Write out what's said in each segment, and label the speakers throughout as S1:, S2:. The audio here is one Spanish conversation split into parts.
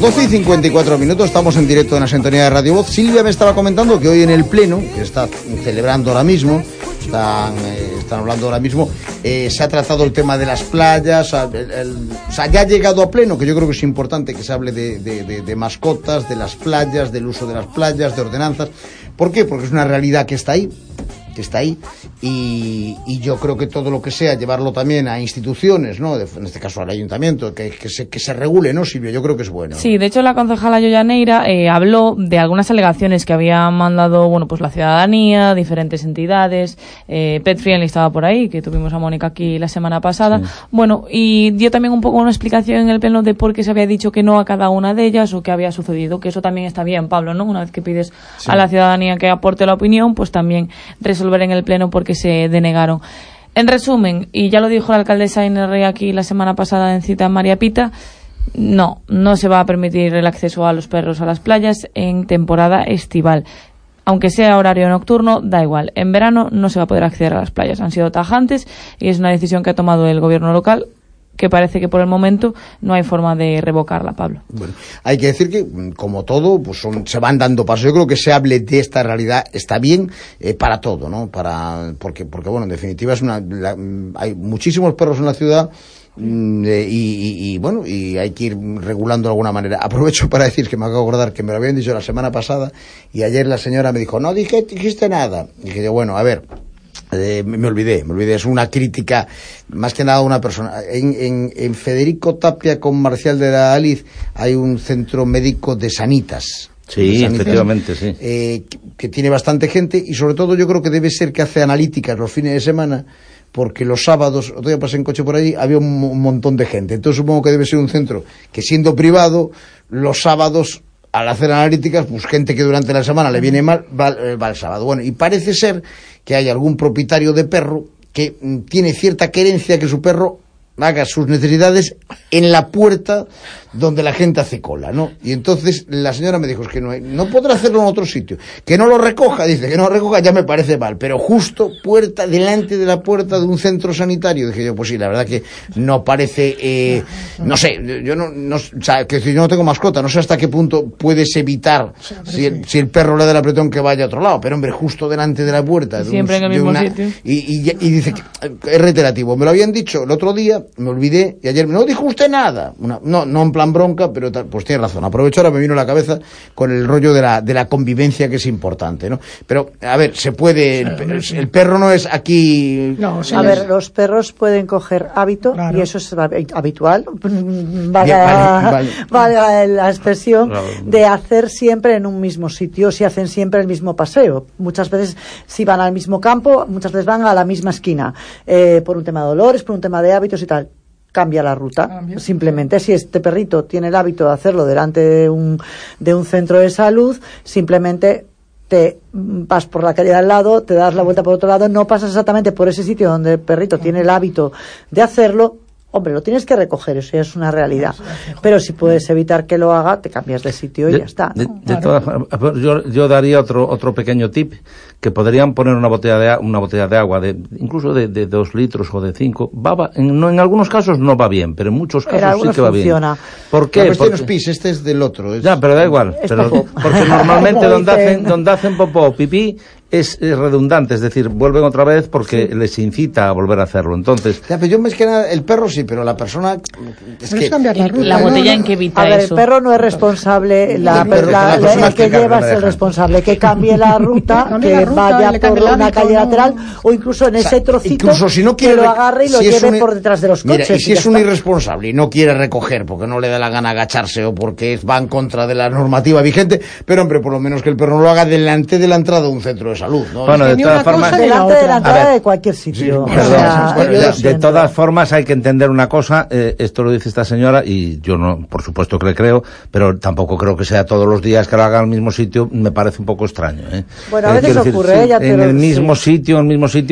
S1: Las 12:54, estamos en directo en la sintonía de Radio Voz. Silvia me estaba comentando que hoy en el Pleno, que está celebrando ahora mismo, están hablando ahora mismo, se ha tratado el tema de las playas, o sea, ya ha llegado a pleno, que yo creo que es importante que se hable de mascotas, de las playas, del uso de las playas, de ordenanzas. ¿Por qué? Porque es una realidad que está ahí, y yo creo que todo lo que sea llevarlo también a instituciones, ¿no? En este caso al ayuntamiento, que se regule, ¿no, Silvia? Yo creo que es bueno.
S2: Sí, de hecho la concejala Yoya Neira habló de algunas alegaciones que había mandado, pues la ciudadanía, diferentes entidades, Pet Friendly estaba por ahí, que tuvimos a Mónica aquí la semana pasada, sí. Bueno, y dio también un poco una explicación en el pleno de por qué se había dicho que no a cada una de ellas o qué había sucedido, que eso también está bien, Pablo, ¿no? Una vez que pides a la ciudadanía que aporte la opinión, pues también resolver en el pleno porque se denegaron. En resumen, y ya lo dijo la alcaldesa Inés Rey aquí la semana pasada en cita en María Pita, no se va a permitir el acceso a los perros a las playas en temporada estival. Aunque sea horario nocturno, da igual. En verano no se va a poder acceder a las playas. Han sido tajantes y es una decisión que ha tomado el gobierno local, que parece que por el momento no hay forma de revocarla, Pablo. Bueno,
S1: hay que decir que, como todo, pues se van dando pasos. Yo creo que se hable de esta realidad está bien para todo, ¿no? Porque bueno, en definitiva hay muchísimos perros en la ciudad. Y bueno, y hay que ir regulando de alguna manera. Aprovecho para decir que me acabo de acordar que me lo habían dicho la semana pasada y ayer la señora me dijo, no dijiste nada. Y dije yo, bueno, a ver, me olvidé, es una crítica más que nada a una persona. En Federico Tapia con Marcial de la Aliz hay un centro médico de Sanitas.
S3: Sí, efectivamente, sí.
S1: Que tiene bastante gente y sobre todo yo creo que debe ser que hace analíticas los fines de semana, porque los sábados, otro día pasé en coche por allí, había un montón de gente. Entonces supongo que debe ser un centro que, siendo privado, los sábados, al hacer analíticas, pues gente que durante la semana le viene mal, va el sábado. Bueno, y parece ser que hay algún propietario de perro que tiene cierta querencia que su perro haga sus necesidades en la puerta donde la gente hace cola, ¿no? Y entonces la señora me dijo, es que no podrá hacerlo en otro sitio, que no lo recoja, dice, que no lo recoja, ya me parece mal, pero justo delante de la puerta de un centro sanitario. Dije yo, pues sí, la verdad que no parece, no sé, yo o sea, que si yo no tengo mascota, no sé hasta qué punto puedes evitar, si el perro le da el apretón, que vaya a otro lado, pero hombre, justo delante de la puerta.
S2: Siempre en el mismo sitio.
S1: Y dice que es reiterativo, me lo habían dicho el otro día, me olvidé, y ayer no dijo usted nada, no en plan bronca, pero pues tiene razón. Aprovecho, ahora me vino a la cabeza con el rollo de la convivencia, que es importante, ¿no? Pero, a ver, se puede, el perro no es aquí...
S4: No, a ver, los perros pueden coger hábito, claro, y eso es habitual, valga la expresión, claro, de hacer siempre en un mismo sitio, si hacen siempre el mismo paseo. Muchas veces, si van al mismo campo, muchas veces van a la misma esquina, por un tema de dolores, por un tema de hábitos y tal. Cambia la ruta, simplemente. Si este perrito tiene el hábito de hacerlo delante de un centro de salud, simplemente te vas por la calle de al lado, te das la vuelta por otro lado, no pasas exactamente por ese sitio donde el perrito tiene el hábito de hacerlo. Hombre, lo tienes que recoger, eso ya es una realidad. Pero si puedes evitar que lo haga, te cambias de sitio y ya está, ¿no?
S3: De todas formas, yo daría otro pequeño tip, que podrían poner una botella de agua, incluso de 2 litros o de 5. En algunos casos no va bien, pero en muchos casos sí que va
S4: funciona
S3: bien. ¿Por qué?
S1: Este no es pis, este es del otro.
S3: Ya, pero da igual. Porque normalmente donde hacen popó o pipí es redundante, es decir, vuelven otra vez porque les incita a volver a hacerlo. Entonces,
S1: ya, pero yo más que nada, el perro sí, pero la persona es que
S4: cambiar la ruta,
S2: la botella en que evita eso.
S4: El perro no es responsable, el que lleva es el responsable, que cambie la ruta, que vaya por una calle lateral o incluso en ese trocito,
S1: incluso si no quiere,
S4: que lo agarre y lo lleve por detrás de los coches.
S1: Mira, y si es un irresponsable y no quiere recoger porque no le da la gana agacharse o porque va en contra de la normativa vigente, pero hombre, por lo menos que el perro no lo haga delante de la entrada de un centro de salud, ¿no?
S3: Bueno, de todas formas,
S4: delante de la entrada de cualquier sitio.
S3: Sí, de todas formas hay que entender una cosa, esto lo dice esta señora y yo no, por supuesto que le creo, pero tampoco creo que sea todos los días que lo haga al mismo sitio, me parece un poco extraño, ¿eh?
S4: Bueno, a veces ocurre,
S3: sí, en el mismo sitio,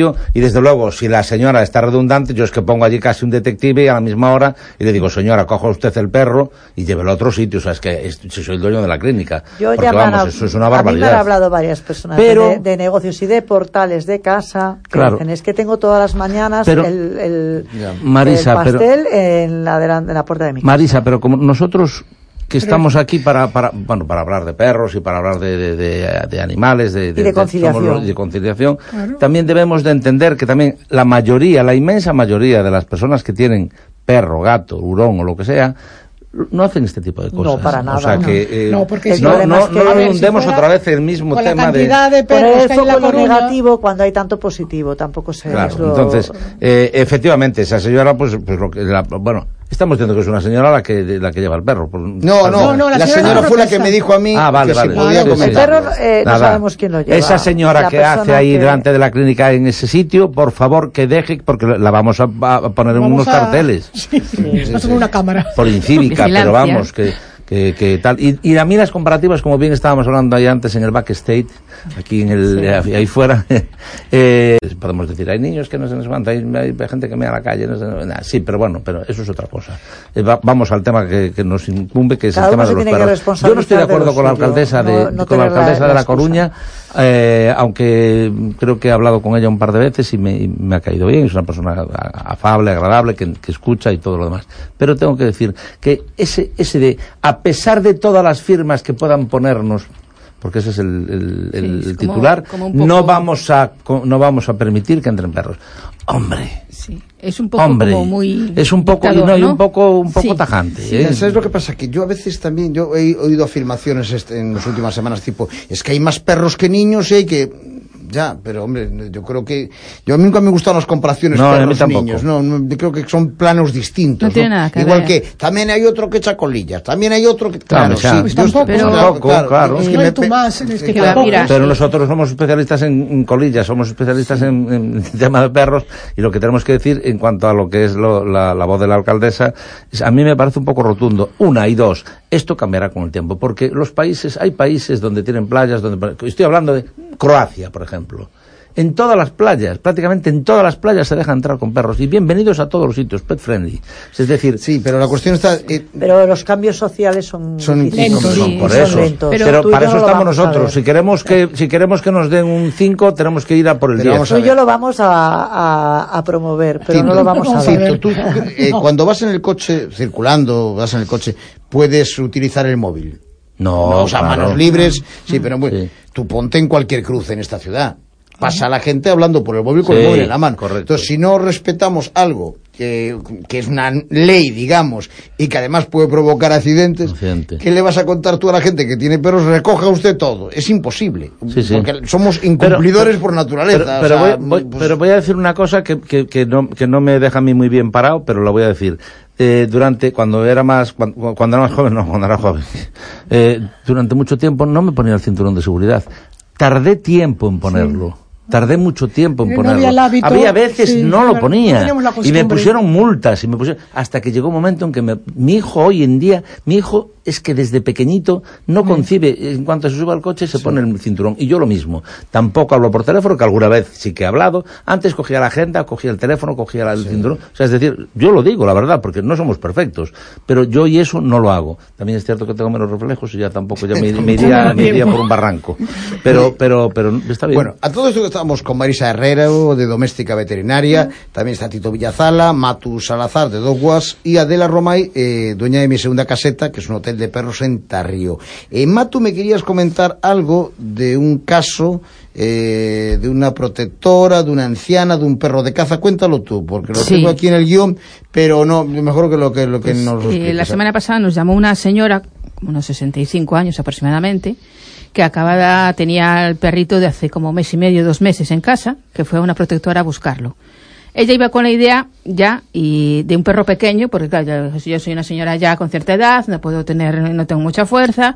S3: y desde luego, si la señora está redundante, yo es que pongo allí casi un detective a la misma hora y le digo, señora, coja usted el perro y llévelo a otro sitio, o sea, es que si soy el dueño de la clínica, porque vamos, eso es una barbaridad.
S4: A mí me han hablado varias personas de negocios y de portales de casa, que dicen, es que tengo todas las mañanas el pastel en la puerta de mi casa.
S3: Marisa, pero como nosotros que estamos aquí para hablar de perros y para hablar de animales, de conciliación. Claro. También debemos de entender que también la inmensa mayoría de las personas que tienen perro, gato, hurón o lo que sea, no hacen este tipo de cosas.
S4: No, para nada.
S3: O sea, que
S4: porque
S3: no redundemos otra vez el mismo tema de
S4: poner el foco en lo negativo cuando hay tanto positivo, tampoco se...
S3: Claro, entonces, efectivamente, esa señora, pues lo que, estamos diciendo que es una señora la que lleva el perro.
S1: No, la señora fue la que me dijo a mí
S3: vale.
S1: Si podía comentar.
S4: El perro no sabemos quién lo lleva.
S3: Esa señora que hace ahí delante de la clínica en ese sitio, por favor que deje, porque la vamos a poner en unos carteles.
S5: Sí. Con una cámara.
S3: Por incívica, pero vamos, que tal. Y a mí las comparativas, como bien estábamos hablando ahí antes en el backstage, aquí ahí fuera, podemos decir, hay niños que no se nos aguantan, hay gente que mea a la calle, sí, pero eso es otra cosa. Vamos al tema que nos incumbe, que es el tema de los perros. Yo no estoy de acuerdo con la alcaldesa de La Coruña, aunque creo que he hablado con ella un par de veces y me ha caído bien, es una persona afable, agradable, que escucha y todo lo demás. Pero tengo que decir que ese de, a pesar de todas las firmas que puedan ponernos, porque ese es el titular, no vamos a permitir que entren perros. Hombre.
S5: Sí. Es un poco como muy
S3: es un poco dictador, ¿no? un poco tajante.
S1: ¿Sabes lo que pasa? Que yo a veces también he oído afirmaciones en las últimas semanas tipo, es que hay más perros que niños y hay que... Ya, pero hombre, yo creo que... a mí nunca me gustan las comparaciones perros-niños. No, creo que son planos distintos.
S5: No tiene nada que
S1: Igual
S5: ver.
S1: que también hay otro que echa colillas, también hay otro que...
S3: Claro,
S5: pues tampoco.
S3: Claro.
S1: Es que
S3: pero nosotros somos especialistas en colillas, somos especialistas en tema de perros, y lo que tenemos que decir en cuanto a lo que es la voz de la alcaldesa, a mí me parece un poco rotundo. Una y dos, esto cambiará con el tiempo, porque hay países donde tienen playas, estoy hablando de Croacia, por ejemplo. En todas las playas, prácticamente en todas las playas se deja entrar con perros, y bienvenidos a todos los sitios, pet friendly. Es decir,
S1: sí, pero la cuestión está...
S4: pero los cambios sociales son
S5: lentos.
S3: Por eso. Pero para eso estamos nosotros. Si queremos que nos den un 5, tenemos que ir a por el 10.
S4: Tú y yo lo vamos a promover, pero no lo vamos a ver.
S1: Tú, cuando vas en el coche, circulando, puedes utilizar el móvil.
S3: No,
S1: o sea, claro. Manos libres, pero tú ponte en cualquier cruce en esta ciudad. Pasa la gente hablando por el móvil con el móvil en la mano.
S3: Correcto.
S1: Entonces, si no respetamos algo que es una ley, digamos, y que además puede provocar accidentes, ¿qué le vas a contar tú a la gente que tiene perros? Recoja usted todo. Es imposible. Porque somos incumplidores por naturaleza.
S3: Pero voy a decir una cosa que no me deja a mí muy bien parado, pero lo voy a decir. Cuando era más joven, durante mucho tiempo no me ponía el cinturón de seguridad. Tardé tiempo en ponerlo. Tardé mucho tiempo en ponerlo. Había veces no lo ponía. Y me pusieron multas. Hasta que llegó un momento en que mi hijo hoy en día, es que desde pequeñito no concibe, en cuanto se sube al coche se pone el cinturón, y yo lo mismo. Tampoco hablo por teléfono, que alguna vez sí que he hablado. Antes cogía la agenda, cogía el teléfono, cogía el cinturón. O sea, es decir, yo lo digo, la verdad, porque no somos perfectos, pero yo y eso no lo hago. También es cierto que tengo menos reflejos y ya tampoco me iría por un barranco. Pero está bien.
S1: Bueno, a todo esto que estamos con Marisa Herrero, de Doméstica Veterinaria, también está Tito Villazala, Matu Salazar, de Dogwas, y Adela Romay, dueña de Mi Segunda Caseta, que es un hotel de perros en Tarrío. Matu, me querías comentar algo de un caso de una protectora, de una anciana, de un perro de caza. Cuéntalo tú, porque lo tengo aquí en el guión, pero no, mejor que lo que nos lo expliques.
S5: La semana pasada nos llamó una señora, como unos 65 años aproximadamente, que tenía el perrito de hace como mes y medio, 2 meses en casa, que fue a una protectora a buscarlo. Ella iba con la idea y de un perro pequeño, porque claro, yo soy una señora ya con cierta edad, no tengo mucha fuerza.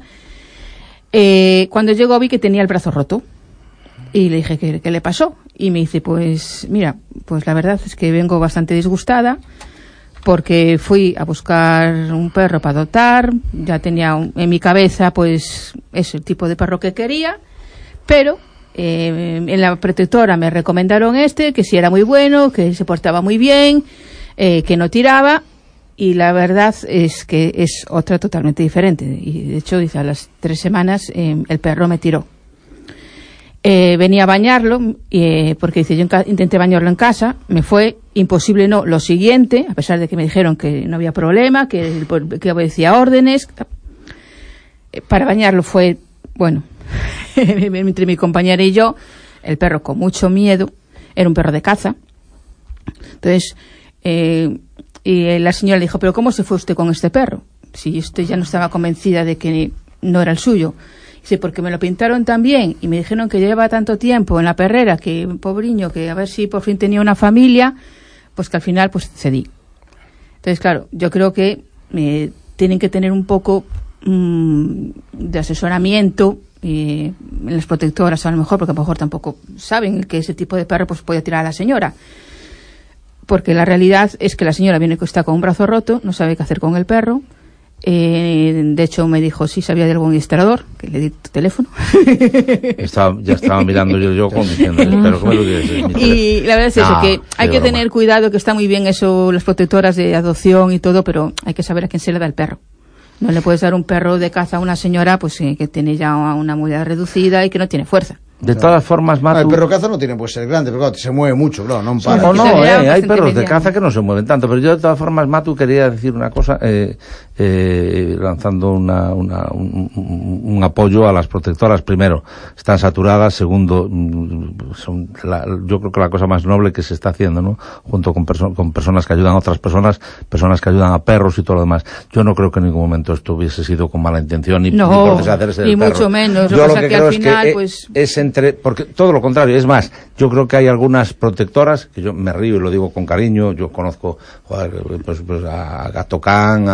S5: Cuando llegó vi que tenía el brazo roto y le dije ¿qué le pasó? Y me dice, pues mira, pues la verdad es que vengo bastante disgustada porque fui a buscar un perro para adoptar, ya tenía en mi cabeza pues es el tipo de perro que quería, pero en la protectora me recomendaron que sí era muy bueno, que se portaba muy bien, que no tiraba, y la verdad es que es otra totalmente diferente. Y de hecho, dice, a las 3 semanas el perro me tiró. Venía a bañarlo, porque dice, yo intenté bañarlo en casa, me fue imposible, no, lo siguiente, a pesar de que me dijeron que no había problema, que obedecía órdenes, Para bañarlo fue, bueno, entre mi compañera y yo, el perro con mucho miedo, era un perro de caza. Entonces, y la señora le dijo, ¿pero cómo se fue usted con este perro? Si usted ya no estaba convencida de que no era el suyo. Dice, porque me lo pintaron tan bien y me dijeron que lleva tanto tiempo en la perrera, que pobriño, que a ver si por fin tenía una familia, pues que al final pues cedí. Entonces, claro, yo creo que tienen que tener un poco de asesoramiento en las protectoras, a lo mejor, porque a lo mejor tampoco saben que ese tipo de perro pues puede tirar a la señora. Porque la realidad es que la señora viene que está con un brazo roto, no sabe qué hacer con el perro. De hecho me dijo si sabía de algún administrador, que le di tu teléfono.
S3: Ya estaba mirando yo como diciendo, pero ¿cómo lo quieres?
S5: Y la verdad es eso, que hay que tener cuidado, que está muy bien eso, las protectoras de adopción y todo, pero hay que saber a quién se le da el perro. No le puedes dar un perro de caza a una señora pues que tiene ya una movilidad reducida y que no tiene fuerza.
S3: De todas formas, Matu...
S1: El perro caza no tiene por ser grande, pero claro, se mueve mucho, claro, no para.
S3: Hay perros de caza que no se mueven tanto, pero yo de todas formas, Matu, quería decir una cosa, lanzando un apoyo a las protectoras. Primero, están saturadas. Segundo, yo creo que la cosa más noble que se está haciendo, ¿no? Junto con personas que ayudan a otras personas que ayudan a perros y todo lo demás. Yo no creo que en ningún momento esto hubiese sido con mala intención, ni por deshacerse del perro.
S5: Mucho menos.
S3: Yo lo que creo es que es porque todo lo contrario, es más, yo creo que hay algunas protectoras, que yo me río y lo digo con cariño, yo conozco pues a Gatocán,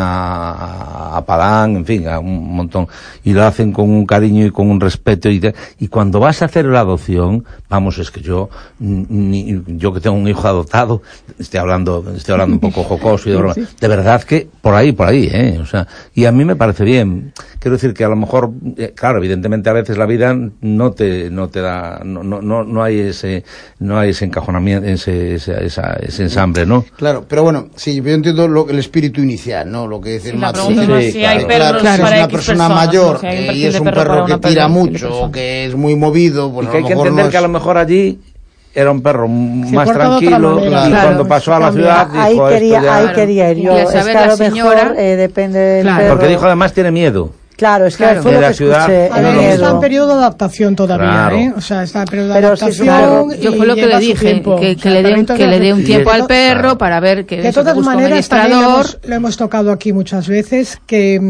S3: a Padán, en fin, a un montón, y lo hacen con un cariño y con un respeto, y cuando vas a hacer la adopción, vamos, es que yo que tengo un hijo adoptado, estoy hablando un poco jocoso y de broma, de verdad que por ahí, o sea, y a mí me parece bien. Quiero decir que a lo mejor, claro, evidentemente a veces la vida no te da, no hay ese encajonamiento, ese ensamble, ¿no?
S1: Claro, pero bueno, sí, yo entiendo el espíritu inicial, ¿no? Lo que dice el Mato.
S2: Si hay perros
S1: para
S2: es una
S1: persona mayor y es un perro que tira mucho o que es muy movido, pues
S3: y que hay que entender que a lo mejor allí era un perro más tranquilo, y cuando pasó a la ciudad dijo,
S4: ahí quería ir yo. Es que a lo mejor depende del perro.
S3: Porque dijo además tiene miedo.
S4: Claro, es que fue lo que escuché.
S6: A ver, está en periodo de adaptación todavía, O sea, está en periodo de adaptación.
S5: Yo fue lo que le dije, que le dé un tiempo al perro para ver que
S6: de todas maneras también lo hemos tocado aquí muchas veces, que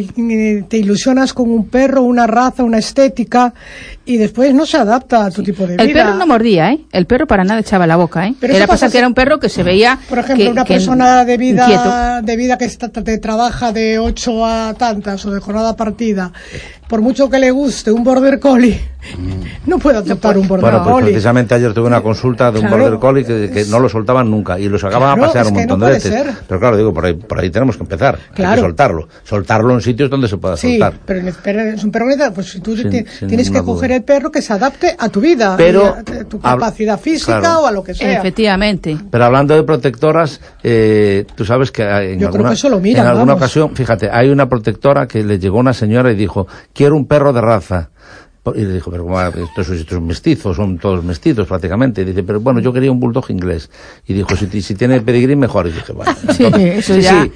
S6: te ilusionas con un perro, una raza, una estética, y después no se adapta a tu tipo de vida.
S5: El perro no mordía, El perro para nada echaba la boca, Pero era pasar que era un perro que se veía,
S6: por ejemplo, una persona de vida que te trabaja de 8 a tantas o de jornada partida, por mucho que le guste un border collie, no puede aceptar un border collie.
S3: Pues precisamente ayer tuve una consulta de un border collie que no lo soltaban nunca y lo sacaban a pasear un montón de veces. Pero claro, digo, por ahí tenemos que empezar. Hay que soltarlo en sitios donde se pueda soltar.
S6: Pero es un perro, pues si tú tienes que coger el perro que se adapte a tu vida, a tu capacidad física o a lo que sea.
S5: Efectivamente.
S3: Pero hablando de protectoras, tú sabes que en alguna ocasión, fíjate, hay una protectora que le llegó una señora y dijo, quiero un perro de raza. Y le dijo, pero ¿cómo? Estos mestizos, son todos mestizos prácticamente. Y dice, pero bueno, yo quería un bulldog inglés. Y dijo, si tiene pedigrí, mejor. Y dije, bueno, entonces,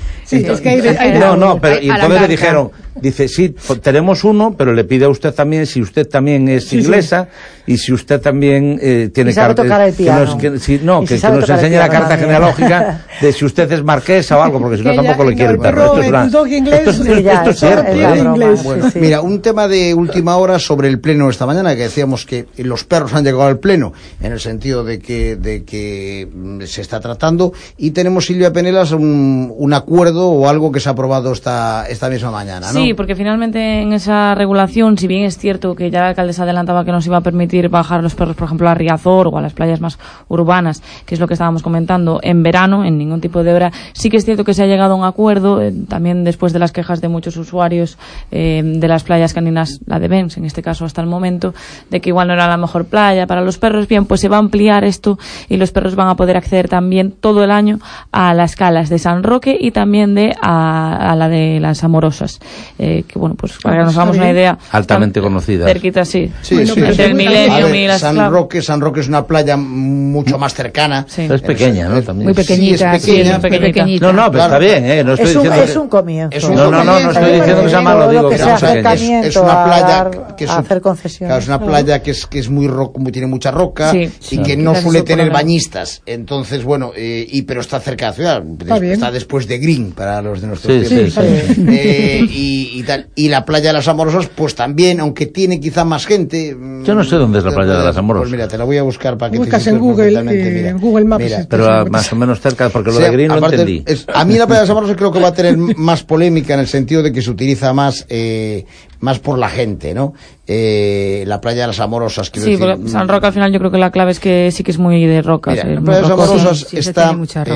S3: pero y entonces le dijeron, dice, sí, tenemos uno, pero le pide a usted también, si usted también es inglesa, y si usted también tiene carta, que nos enseñe la carta genealógica de si usted es marquesa o algo, porque si no tampoco le quiere el perro.
S6: Bulldog inglés,
S3: esto es cierto.
S1: Mira, un tema de última hora sobre el pleno esta mañana, que decíamos que los perros han llegado al pleno, en el sentido de que se está tratando, y tenemos, Silvia Penelas, un acuerdo o algo que se ha aprobado esta misma mañana, ¿no?
S2: Sí, porque finalmente en esa regulación, si bien es cierto que ya la alcaldesa adelantaba que nos iba a permitir bajar los perros, por ejemplo, a Riazor o a las playas más urbanas, que es lo que estábamos comentando, en verano, en ningún tipo de hora, sí que es cierto que se ha llegado a un acuerdo, también después de las quejas de muchos usuarios de las playas caninas, la de Bens, en este caso pasó hasta el momento, de que igual no era la mejor playa para los perros. Bien, pues se va a ampliar esto y los perros van a poder acceder también todo el año a las calas de San Roque y también a la de las Amorosas, que bueno, pues para que nos hagamos una idea,
S3: altamente conocida,
S2: cerquita, sí,
S1: entre
S2: el Millennium y las
S1: San Roque es una playa mucho más cercana,
S3: es pequeña, ¿no? También.
S5: Muy pequeñita,
S3: pequeñita. No, pero está bien, no estoy diciendo
S4: es un comienzo.
S3: No estoy diciendo que sea malo, digo que sea
S4: pequeña.
S1: Es una playa que
S4: hacer concesiones.
S1: Claro, es una playa que es muy tiene mucha roca y que no suele tener bañistas. Entonces, bueno, pero está cerca de la ciudad. Está después de Green para los de nuestros tiempos. Y tal. Y la playa de las Amorosas, pues también, aunque tiene quizá más gente.
S3: Yo no sé dónde es la playa de las Amorosas.
S1: Pues mira, te la voy a buscar para que
S6: buscas en Google Maps.
S1: Mira,
S3: pero más o menos cerca, porque lo de Green lo entendí.
S1: A mí la playa de las Amorosas creo que va a tener más polémica en el sentido de que se utiliza más por la gente, ¿no? La playa de las Amorosas, quiero decir.
S2: Porque San Roque al final yo creo que la clave es que sí que es muy de rocas.
S1: Mira, la playa de las Amorosas está,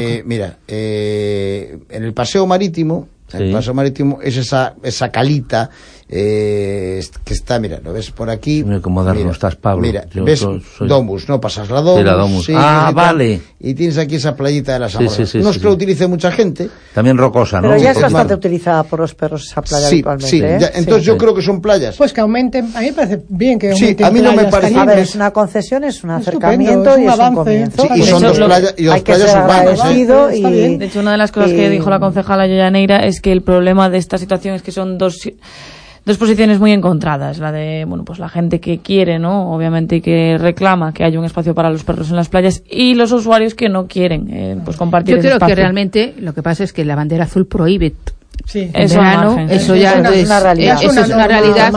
S1: en el paseo marítimo. El paseo marítimo es esa calita que está, mira, ¿lo ves por aquí?
S3: Mira cómo no estás, Pablo.
S1: Mira, ves Domus, ¿no? Pasas la Domus.
S3: Sí, la Domus. Vale.
S1: Y tienes aquí esa playita de las Amorosas. No es que lo utilice mucha gente.
S3: También rocosa, ¿no?
S4: Pero ya es bastante utilizada por los perros esa playa habitualmente.
S1: Sí, entonces yo creo que son playas.
S6: Pues que aumenten, a mí me parece bien que aumenten.
S1: Sí, a mí no me parece.
S4: A ver, es una concesión, es un acercamiento y es un comienzo.
S1: Sí, y son dos playas urbanas.
S2: De hecho, una de las cosas que dijo la concejala Llaneira es que el problema de esta situación es que son dos posiciones muy encontradas, la de, bueno, pues la gente que quiere, ¿no? Obviamente que reclama que haya un espacio para los perros en las playas y los usuarios que no quieren, pues compartir ese espacio.
S5: Yo creo que realmente lo que pasa es que la bandera azul prohíbe.
S6: Sí,
S5: eso ya es una realidad. Eso es una realidad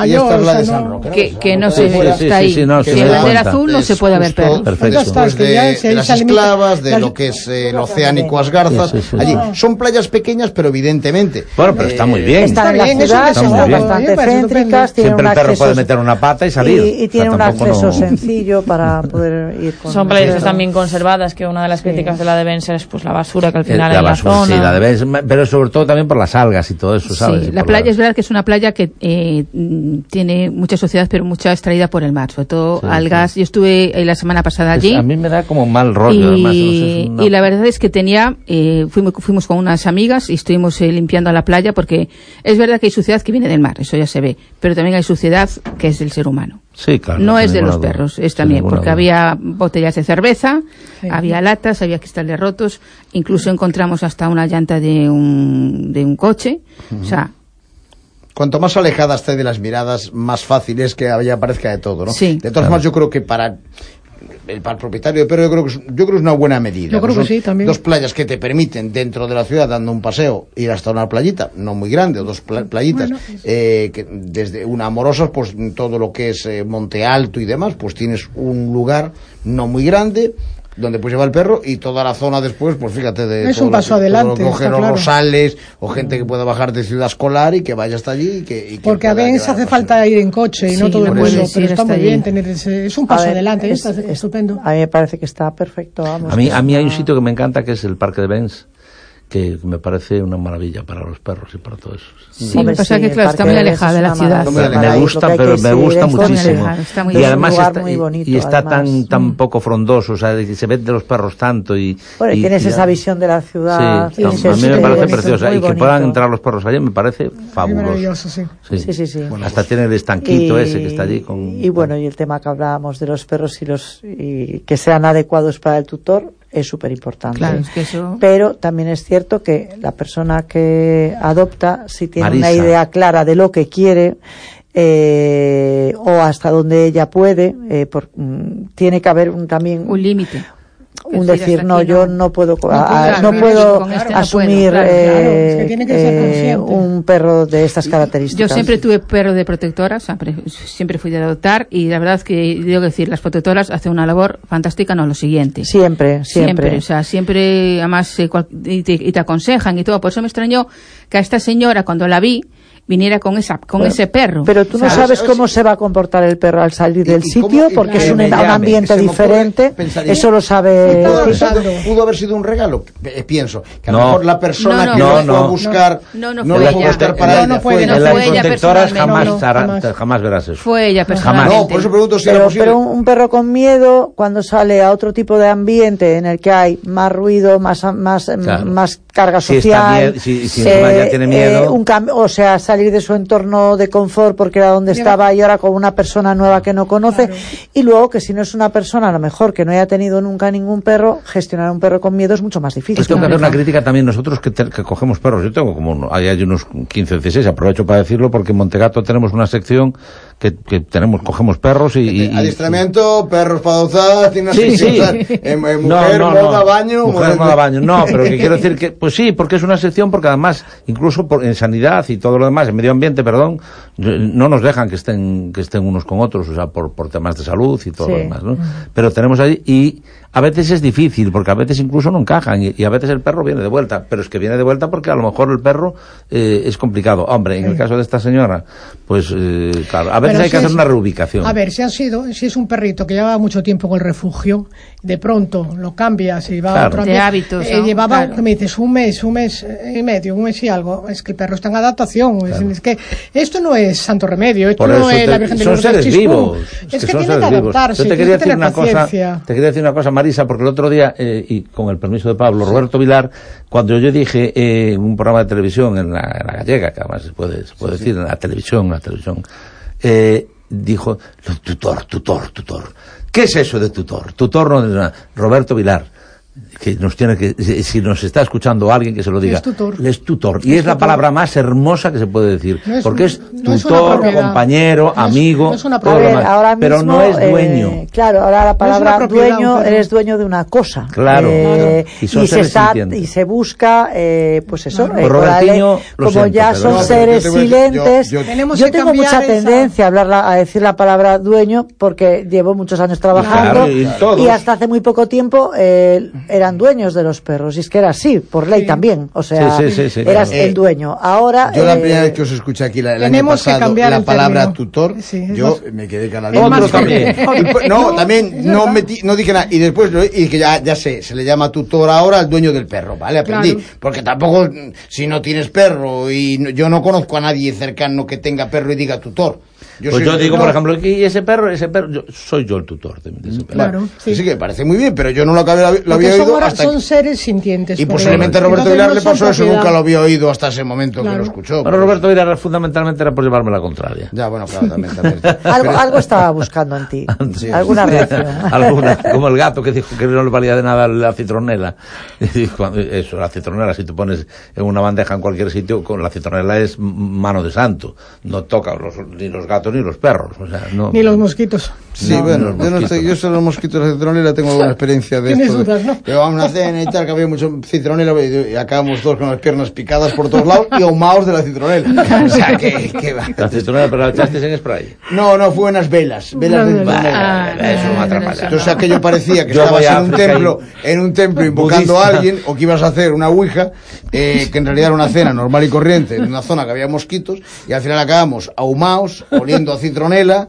S5: que no se está ahí. Si el bandera azul no se puede haber perros.
S1: Después de las esclavas, de lo que es el Oceánico Asgarzas, allí son playas pequeñas, pero evidentemente.
S3: Bueno, pero está muy bien.
S4: Están en la ciudad, son bastante céntricas.
S3: Siempre el perro puede meter una pata y salir.
S4: Y tiene un acceso sencillo para poder ir con.
S2: Son playas que están bien conservadas, que una de las críticas de la de Benser es pues la basura que al final hay en la zona.
S3: Sí, la de Benser, pero sobre todo también por las algas y todo eso, ¿sabes?
S5: Sí, la playa es verdad que es una playa que tiene mucha suciedad, pero mucha extraída por el mar, sobre todo algas. Yo estuve la semana pasada allí.
S3: A mí me da como mal rollo, además.
S5: Y la verdad es que fuimos con unas amigas y estuvimos limpiando la playa, porque es verdad que hay suciedad que viene del mar, eso ya se ve, pero también hay suciedad que es del ser humano.
S3: Sí, claro.
S5: No es de los perros, es también, porque había botellas de cerveza, había latas, había cristales rotos, incluso encontramos hasta una llanta de un coche, o sea...
S1: Cuanto más alejada esté de las miradas, más fácil es que ya aparezca de todo, ¿no?
S5: Sí.
S1: De todas formas, yo creo que para el propietario de perro, yo creo que es una buena medida.
S6: Yo creo que sí, también.
S1: Dos playas que te permiten, dentro de la ciudad, dando un paseo, ir hasta una playita, no muy grande, o dos playitas, que desde una Amorosas, pues todo lo que es Monte Alto y demás, pues tienes un lugar no muy grande, donde puedes llevar el perro, y toda la zona después, pues fíjate, de
S6: es un paso adelante,
S1: coger los Rosales, o gente que pueda bajar de Ciudad Escolar y que vaya hasta allí.
S6: Porque a veces hace falta ir en coche y no todo el mundo, pero está muy bien tener es un paso adelante, está estupendo.
S4: A mí me parece que está perfecto, vamos.
S3: A mí hay un sitio que me encanta, que es el Parque de Benz, que me parece una maravilla para los perros y para todo eso.
S5: Sí, me pasa que claro, está muy alejada de la ciudad.
S3: Me gusta, pero me gusta muchísimo. Y además está tan poco frondoso, o sea, se ve de los perros tanto y
S4: tienes esa visión de la ciudad.
S3: Sí, a mí me parece preciosa, y que puedan entrar los perros allí me parece fabuloso.
S6: Maravilloso, sí.
S3: Bueno, hasta tiene el estanquito ese que está allí con...
S4: Y bueno, y el tema que hablábamos de los perros y que sean adecuados para el tutor es súper importante.
S5: Claro, es que eso...
S4: Pero también es cierto que la persona que adopta, si tiene una idea clara de lo que quiere, o hasta donde ella puede, tiene que haber también
S5: un límite.
S4: Decir, no, yo no puedo asumir un perro de estas características.
S5: Yo siempre tuve perro de protectora, siempre fui de adoptar, y la verdad es que debo decir, las protectoras hacen una labor fantástica, no lo siguiente.
S4: Siempre.
S5: O sea, siempre, además, y te aconsejan y todo. Por eso me extrañó que a esta señora, cuando la vi, viniera con ese perro.
S4: Pero tú no sabes cómo se va a comportar el perro al salir del sitio, porque es un ambiente diferente. Eso lo sabe.
S1: Pudo haber sido un regalo, pienso. Que a lo mejor la persona que lo fue a buscar no lo fue a buscar para ella.
S3: No fue ella personalmente. Jamás verás eso.
S5: Fue ella personalmente.
S1: No, por eso pregunto si era posible.
S4: Pero un perro con miedo, cuando sale a otro tipo de ambiente en el que hay más ruido, más carga social,
S3: si ya tiene miedo,
S4: o sea, salir de su entorno de confort porque era donde estaba y ahora con una persona nueva que no conoce, y luego que si no es una persona a lo mejor que no haya tenido nunca ningún perro, gestionar un perro con miedo es mucho más difícil.
S3: Pues tengo que hacer una crítica también nosotros que cogemos perros. Yo tengo hay unos 15 o 16, aprovecho para decirlo, porque en Montegato tenemos una sección que cogemos perros y
S1: adiestramiento, perros para adoptar, mujer moda baño.
S3: No, pero que quiero decir que, pues sí, porque es una sección, porque además, incluso en sanidad y todo lo demás, en medio ambiente, perdón, no nos dejan que estén unos con otros, o sea, por temas de salud y todo lo demás, ¿no? Pero tenemos ahí, y a veces es difícil, porque a veces incluso no encajan, y a veces el perro viene de vuelta, pero es que viene de vuelta porque a lo mejor el perro es complicado. Hombre, en el caso de esta señora, pues claro, a veces hay que hacer una reubicación.
S6: A ver, si es un perrito que llevaba mucho tiempo en el refugio, de pronto lo cambias y va a otro
S5: de hábitos,
S6: llevaba, me dices, un mes y medio, un mes y algo, es que el perro está en adaptación, es que esto no es santo remedio, esto no es la Virgen de los
S3: seres vivos,
S6: es que tiene que adaptarse.
S3: Yo te quería decir una cosa, Marisa, porque el otro día, y con el permiso de Pablo, Roberto Vilar, cuando yo dije en un programa de televisión en la gallega, que además se puede decir en la televisión, dijo, tutor. ¿Qué es eso de tutor? Tutor no es nada. Roberto Vilar, que nos tiene que, si nos está escuchando alguien, que se lo diga. Es tutor. Y es la palabra más hermosa que se puede decir. Porque es tutor, compañero, amigo, todo lo más. Pero no es dueño.
S4: Claro, ahora la palabra dueño, eres dueño de una cosa.
S3: Claro.
S4: Y se busca, pues eso. Como ya son seres silentes. Yo tengo mucha tendencia a decir la palabra dueño, porque llevo muchos años trabajando. Y hasta hace muy poco tiempo, eran dueños de los perros, y es que era así, por ley también, o sea, eras el dueño. Ahora...
S1: Yo la primera vez que os escuché aquí el año pasado la palabra tutor, yo me quedé canalizado.
S3: Otro también.
S1: No dije nada, y después que ya sé, se le llama tutor ahora al dueño del perro, ¿vale? Aprendí, porque tampoco, si no tienes perro, y yo no conozco a nadie cercano que tenga perro y diga tutor.
S3: Yo digo, por ejemplo, que ese perro, soy yo el tutor de ese perro.
S6: Claro,
S1: sí, que parece muy bien, pero yo no lo había oído hasta...
S6: Son seres sintientes.
S1: Y posiblemente a Roberto Vilar le pasó eso, nunca lo había oído hasta ese momento que lo escuchó.
S3: Pero Roberto Vilar fundamentalmente era por llevarme la contraria.
S1: Ya, bueno, claro, también.
S4: Algo estaba buscando en ti. Sí. ¿Alguna reacción?
S3: Alguna, como el gato que dijo que no le valía de nada la citronela. Eso, la citronela, si tú pones en una bandeja en cualquier sitio, con la citronela es mano de santo. No toca ni los gatos ni los perros, o sea, no,
S6: ni los mosquitos.
S1: Sí, bueno, yo sobre los mosquitos de citronela tengo alguna experiencia de esto.
S6: Dudas, ¿no?
S1: Llevábamos una cena y tal, que había mucho citronela y acabamos todos con las piernas picadas por todos lados y ahumados de la citronela. O sea, que va.
S3: La citronela, pero la echaste en spray.
S1: No, fue unas velas de citronela.
S3: Eso no me atrapa ya.
S1: Entonces aquello parecía que estabas en un templo invocando a alguien, o que ibas a hacer una ouija, que en realidad era una cena normal y corriente en una zona que había mosquitos, y al final acabamos ahumados, oliendo a citronela.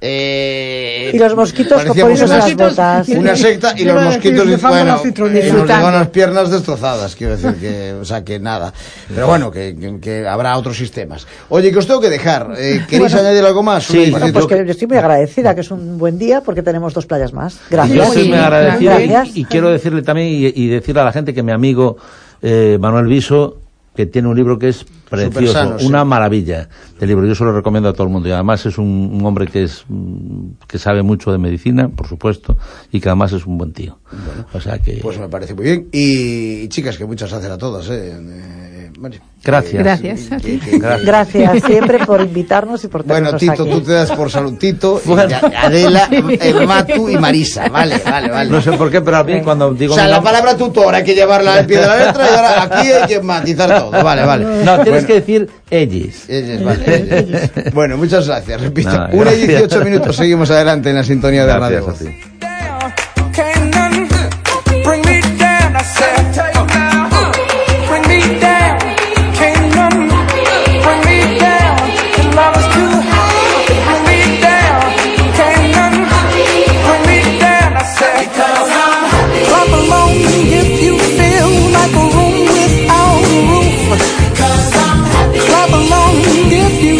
S4: Y los mosquitos poniéndose las botas.
S1: Una secta, y los mosquitos nos llevan las piernas destrozadas, quiero decir que, o sea, que nada. Pero bueno, que habrá otros sistemas. Oye, que os tengo que dejar. ¿Queréis añadir algo más?
S4: Sí. Bueno, pues que estoy muy agradecida, que es un buen día, porque tenemos 2 playas más. Gracias.
S3: Yo estoy muy agradecido y quiero decirle también y decirle a la gente que mi amigo Manuel Viso, que tiene un libro que es precioso, sano, una maravilla de libro. Yo se lo recomiendo a todo el mundo, y además es un hombre que sabe mucho de medicina, por supuesto, y que además es un buen tío.
S1: Bueno,
S3: o sea que...
S1: Pues me parece muy bien. Y chicas, que muchas gracias a todas.
S3: Gracias.
S4: Gracias siempre por invitarnos y por tenernos
S1: aquí. Bueno, Tito, tú te das por salud. Tito, Adela, Matu y Marisa. Vale.
S3: No sé por qué, pero a mí cuando digo...
S1: O sea, la palabra tutor hay que llevarla al pie de la letra, y ahora aquí hay que matizar todo. Vale.
S3: No, tienes que decir ellos.
S1: Vale. Bueno, muchas gracias. Repito, 1:18 seguimos adelante en la sintonía de Radio Voz.